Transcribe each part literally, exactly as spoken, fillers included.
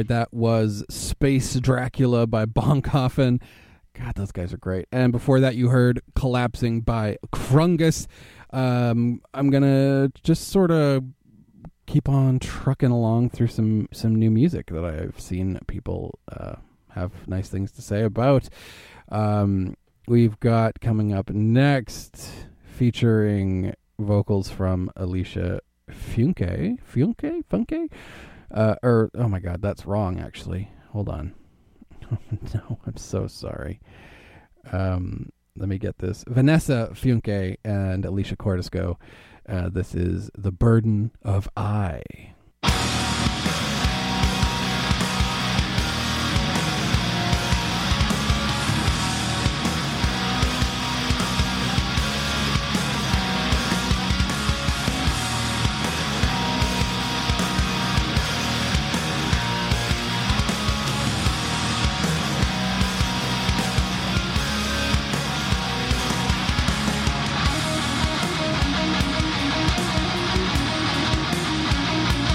right, that was Space Dracula by Bonkoffen. God, those guys are great. And before that, you heard Collapsing by Krungus. Um, I'm going to just sort of keep on trucking along through some, some new music that I've seen people uh, have nice things to say about. Um, we've got coming up next, featuring vocals from Alicia Funke. Funke? Funke? Uh, or, oh my God, that's wrong, actually. Hold on. No, I'm so sorry. Um, let me get this. Vanessa Funke and Alicia Cordisco. Uh, this is The Burden of I. Thank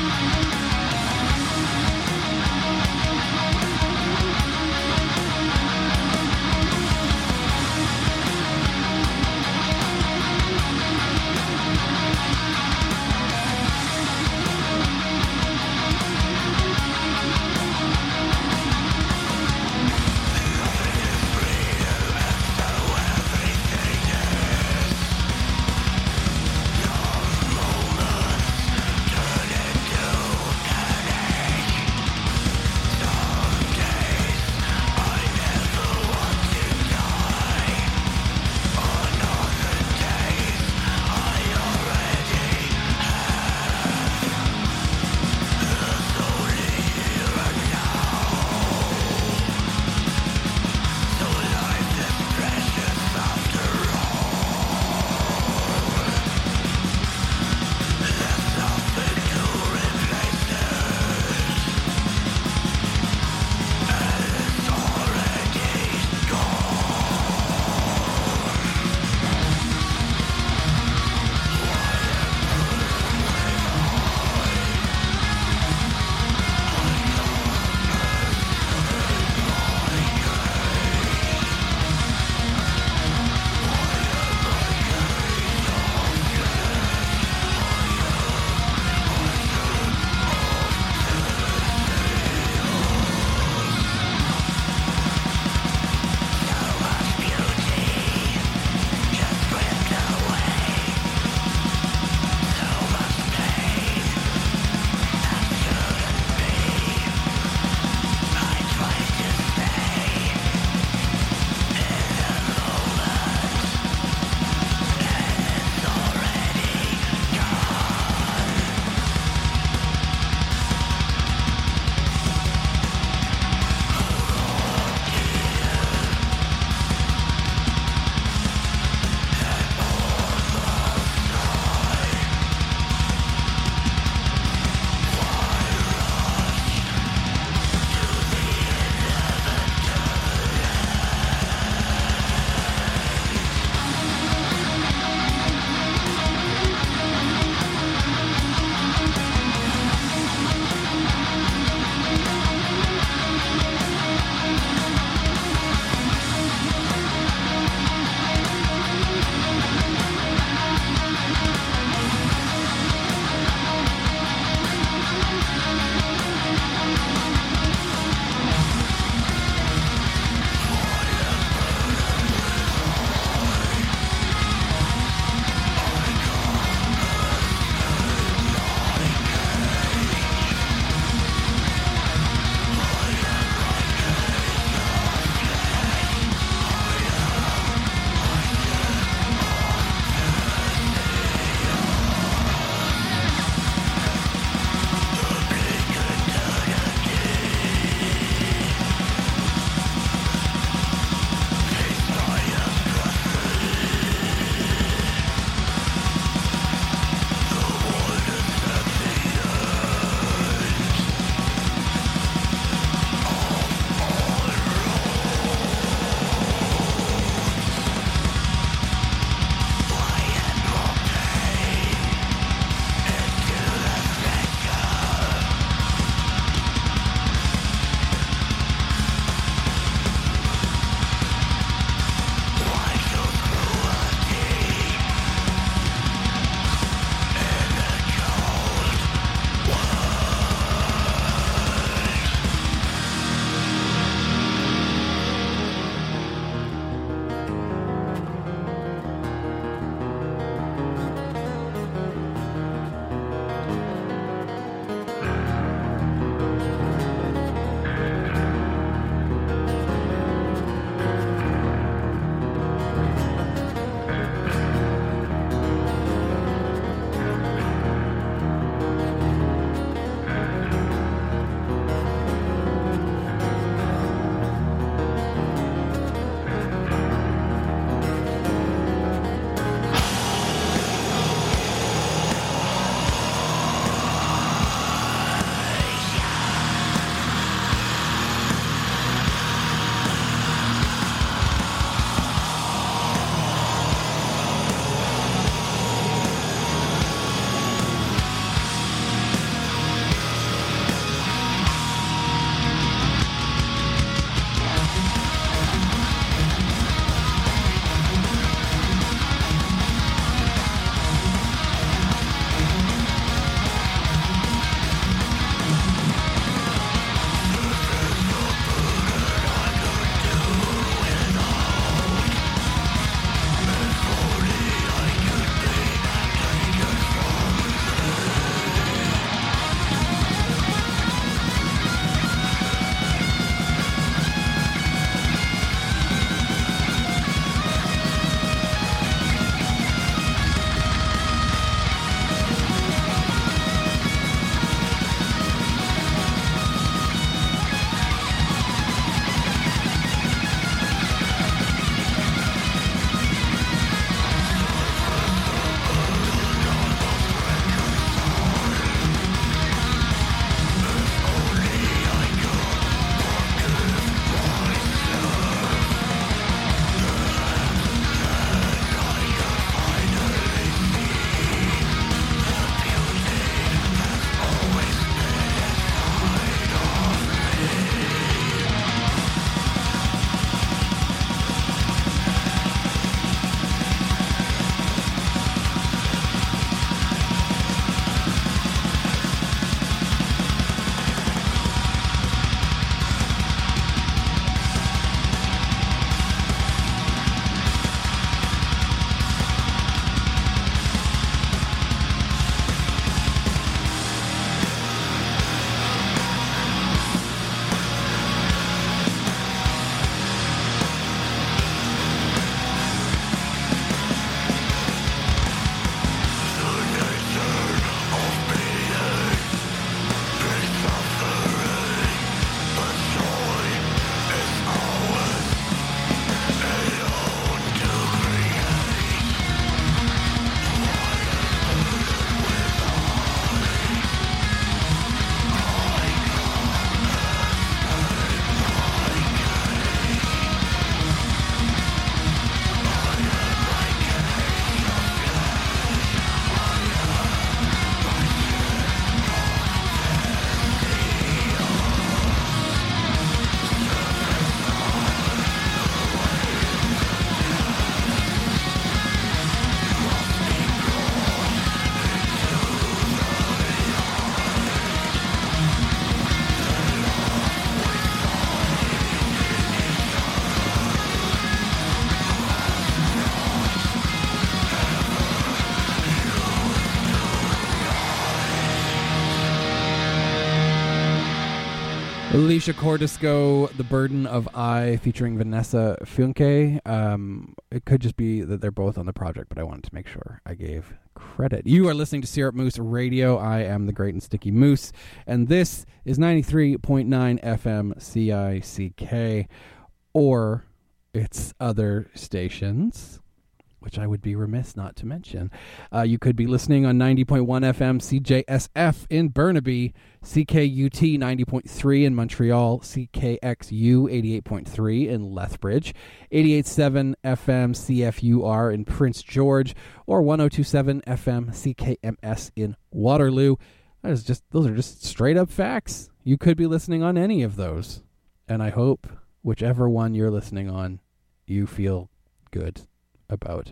Alicia Cordisco, The Burden of I, featuring Vanessa Funke. Um, it could just be that they're both on the project, but I wanted to make sure I gave credit. You are listening to Syrup Moose Radio. I am the Great and Sticky Moose, and this is ninety-three point nine F M C I C K, or its other stations, which I would be remiss not to mention. Uh, you could be listening on ninety point one F M C J S F in Burnaby, C K U T ninety point three in Montreal, C K X U eighty-eight point three in Lethbridge, eighty-eight point seven F M C F U R in Prince George, or one oh two point seven F M C K M S in Waterloo. That is just, those are just straight up facts. You could be listening on any of those. And I hope whichever one you're listening on, you feel good about.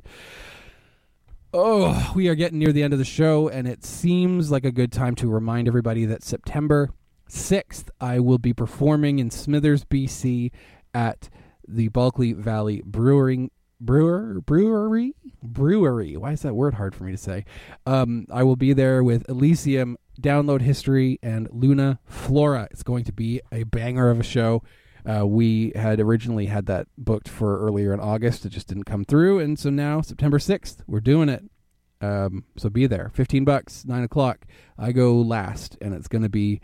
Oh, we are getting near the end of the show, and it seems like a good time to remind everybody that September sixth, I will be performing in Smithers, B C at the Bulkley Valley Brewing Brewer Brewery Brewery. Why is that word hard for me to say? Um, I will be there with Elysium, Download History, and Luna Flora. It's going to be a banger of a show. Uh, we had originally had that booked for earlier in August. It just didn't come through. And so now, September sixth, we're doing it. Um, so be there. fifteen bucks, nine o'clock. I go last. And it's going to be,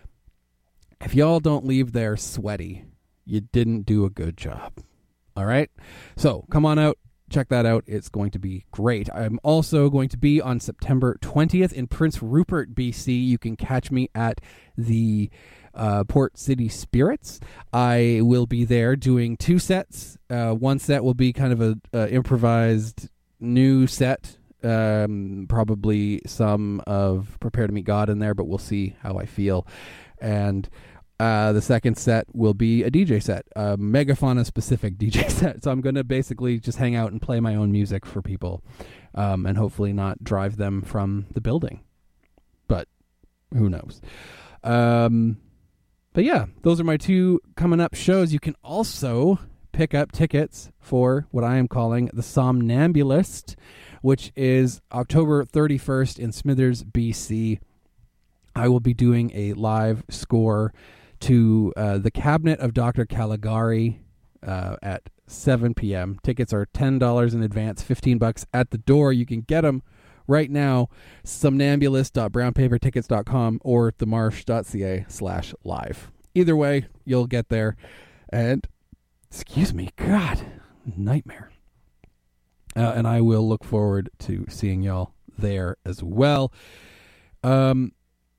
if y'all don't leave there sweaty, you didn't do a good job. All right? So come on out. Check that out. It's going to be great. I'm also going to be on September twentieth in Prince Rupert, B C. You can catch me at the Uh, Port City Spirits. I will be there doing two sets. Uh, one set will be kind of a, a improvised new set. Um, probably some of Prepare to Meet God in there, but we'll see how I feel. And uh, the second set will be a D J set, a Megafauna specific D J set. So I'm going to basically just hang out and play my own music for people, um, and hopefully not drive them from the building. But who knows? Um, But yeah, those are my two coming up shows. You can also pick up tickets for what I am calling the Somnambulist, which is October thirty-first in Smithers, B C. I will be doing a live score to uh, The Cabinet of Doctor Caligari uh, at seven p.m. Tickets are ten dollars in advance, fifteen bucks at the door. You can get them right now, somnambulist dot brown paper tickets dot com or themarsh dot c a slash live. Either way, you'll get there. And, excuse me, God, nightmare. Uh, and I will look forward to seeing y'all there as well. Um,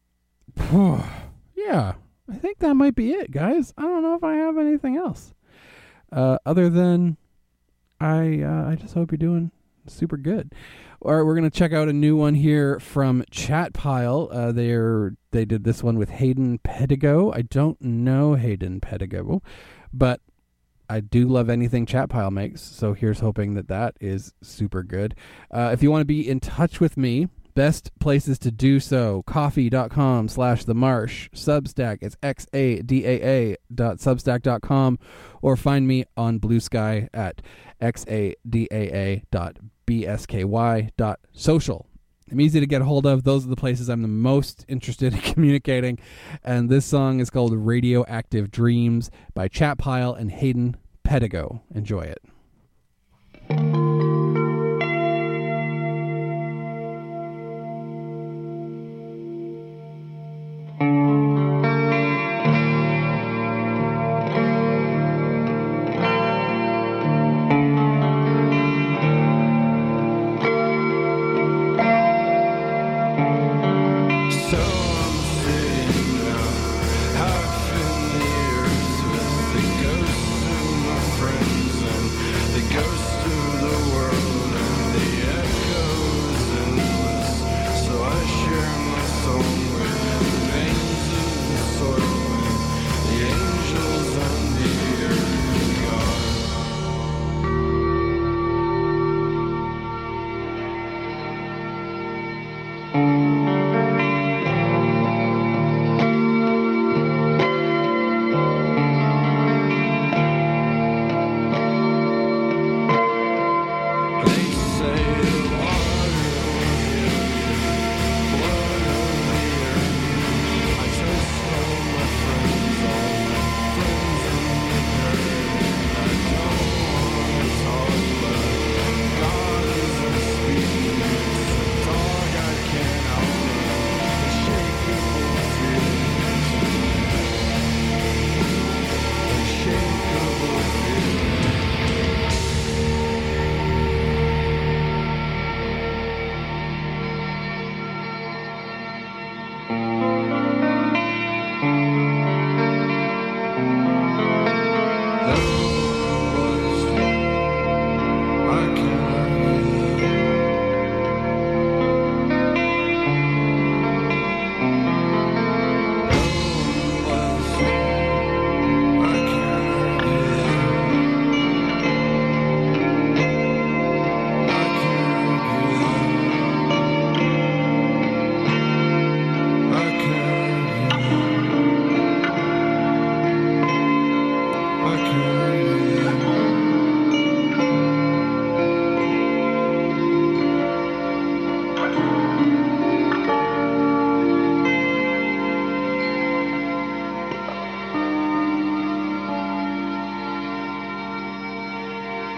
yeah, I think that might be it, guys. I don't know if I have anything else. Uh, other than, I, uh, I just hope you're doing super good. All right, we're going to check out a new one here from Chatpile. Uh, they're, they did this one with Hayden Pedigo. I don't know Hayden Pedigo, but I do love anything Chatpile makes, so here's hoping that that is super good. Uh, if you want to be in touch with me, best places to do so, coffee.com slash the marsh, Substack, it's xadaa dot substack dot com, or find me on Blue Sky at xadaa dot bsky dot social. I'm easy to get a hold of. Those are the places I'm the most interested in communicating. And this song is called Radioactive Dreams by Chatpile and Hayden Pedigo. Enjoy it. Half in years with the ghosts of my friends and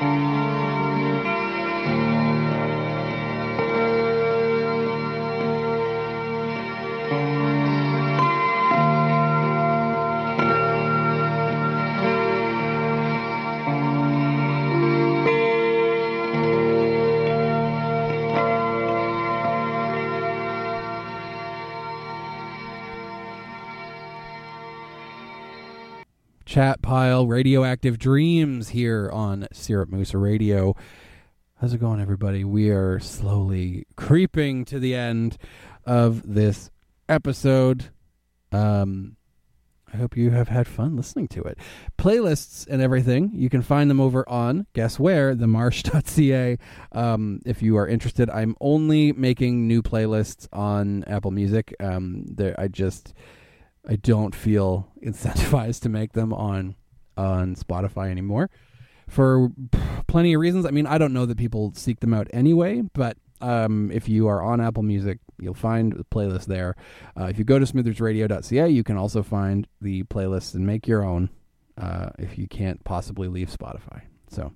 Chat Pile, Radioactive Dreams here on Syrup Moosa Radio. How's it going, everybody? We are slowly creeping to the end of this episode. Um, I hope you have had fun listening to it. Playlists and everything, you can find them over on, guess where, the marsh dot c a. Um, if you are interested, I'm only making new playlists on Apple Music. Um, there, I just... I don't feel incentivized to make them on on Spotify anymore for plenty of reasons. I mean, I don't know that people seek them out anyway, but um, if you are on Apple Music, you'll find the playlist there. Uh, if you go to smithers radio dot c a, you can also find the playlists and make your own uh, if you can't possibly leave Spotify. So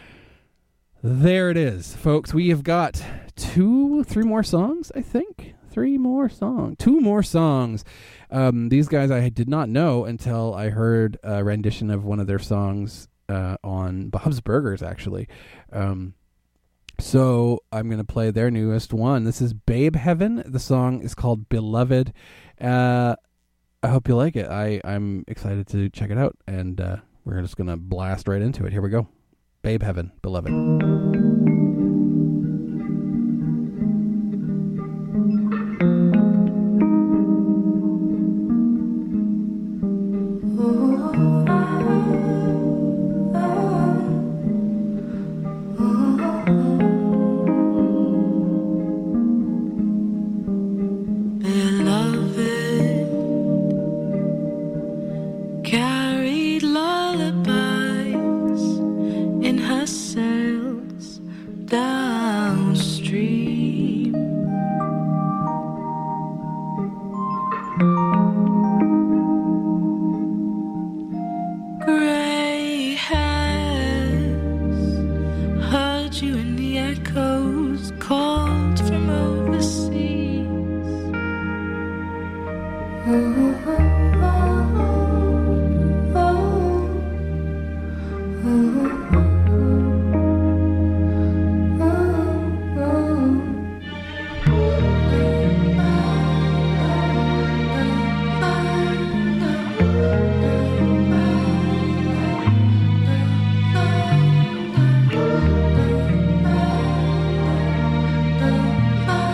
there it is, folks. We have got two, three more songs, I think. Three more songs. Two more songs. Um, these guys I did not know until I heard a rendition of one of their songs uh, on Bob's Burgers, actually. Um, so I'm going to play their newest one. This is Babe Heaven. The song is called Beloved. Uh, I hope you like it. I, I'm excited to check it out, and uh, we're just going to blast right into it. Here we go. Babe Heaven, Beloved. Bye.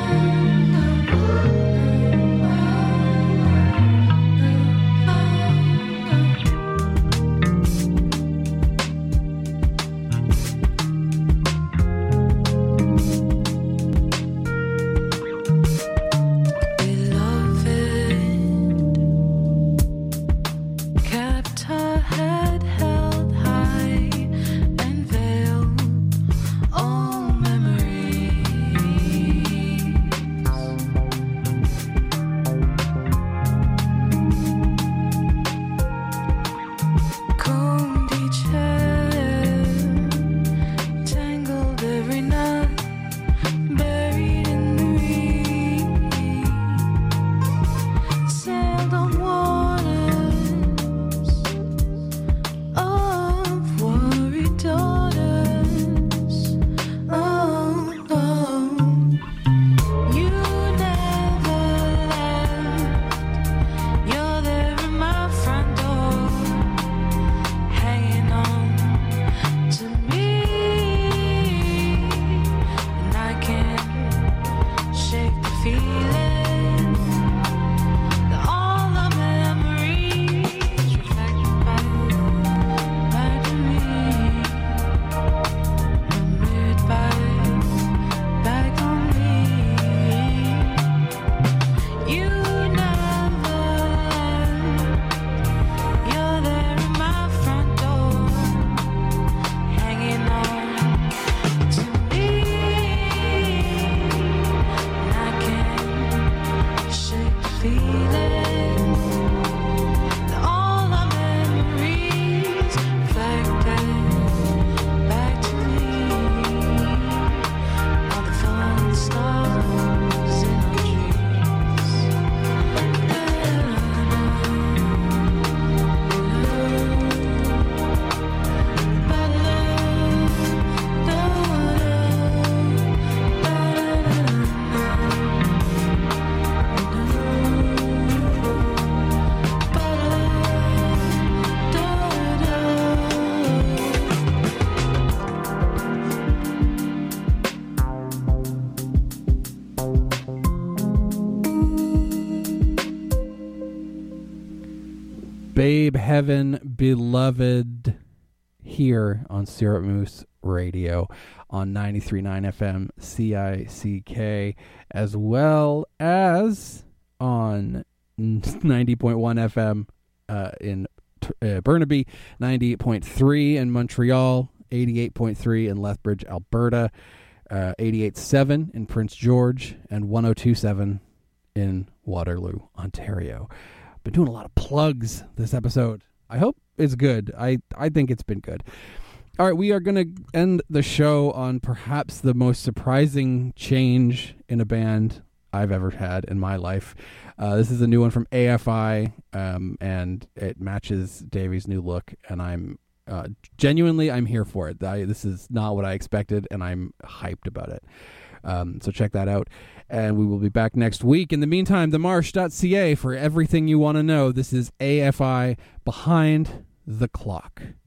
Babe Heaven Beloved here on Syrup Moose Radio on ninety-three point nine F M C I C K, as well as on ninety point one F M uh, in uh, Burnaby, ninety-eight point three in Montreal, eighty-eight point three in Lethbridge, Alberta, uh, eighty-eight point seven in Prince George, and one oh two point seven in Waterloo, Ontario. Been doing a lot of plugs this episode. I hope it's good. I, I think it's been good. All right, we are going to end the show on perhaps the most surprising change in a band I've ever had in my life. Uh, this is a new one from A F I, um, and it matches Davey's new look, and I'm uh, genuinely, I'm here for it. I, this is not what I expected, and I'm hyped about it. Um, so check that out, and we will be back next week. In the meantime, the marsh dot c a for everything you want to know. This is A F I Behind the Clock.